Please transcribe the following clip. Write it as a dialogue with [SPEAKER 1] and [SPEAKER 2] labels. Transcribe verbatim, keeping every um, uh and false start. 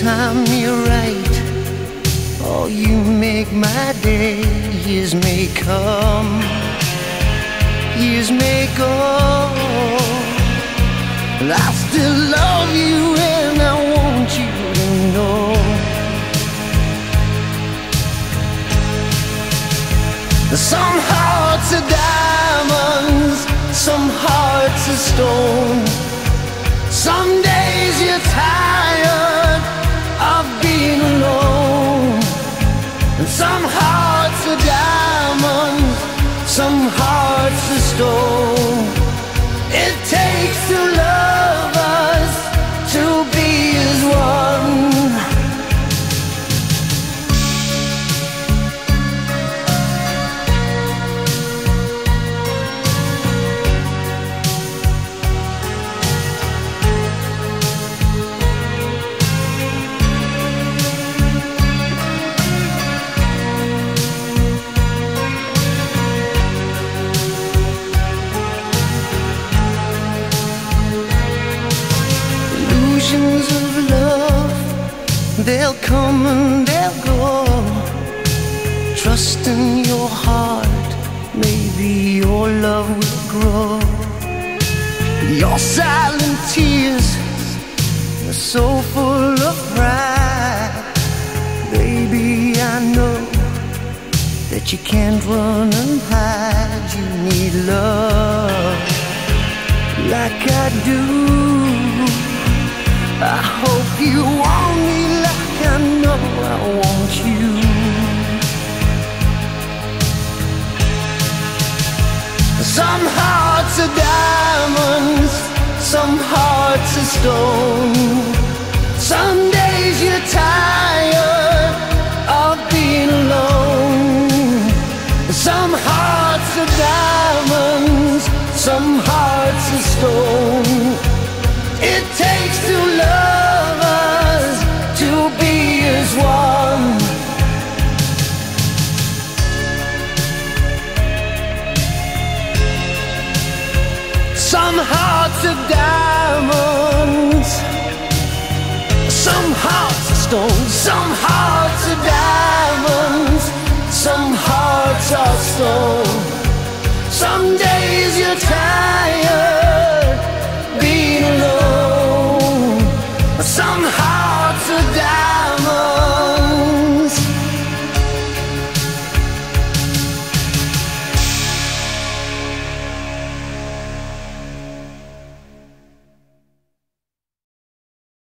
[SPEAKER 1] time you're right. Oh, you make my day. Years may come, years may go, and I still love you and I want you to know. Some hearts are diamonds, some hearts are stone. Some days you're tired of being alone. And some hearts are diamonds, some hearts are stone. It takes two lovers to be as one. Of love, they'll come and they'll go. Trust in your heart, maybe your love will grow. Your silent tears are so full of pride. Baby, I know that you can't run and hide. You need love like I do. I hope you want me like I know I want you. Some hearts are diamonds, some hearts are stone. Some days you're tired of being alone. Some hearts are diamonds, some hearts are stone. It takes two lovers to be as one. Some hearts are diamonds, some hearts are stone. Some hearts are diamonds, some hearts are stone. Some days you're tired being alone. Some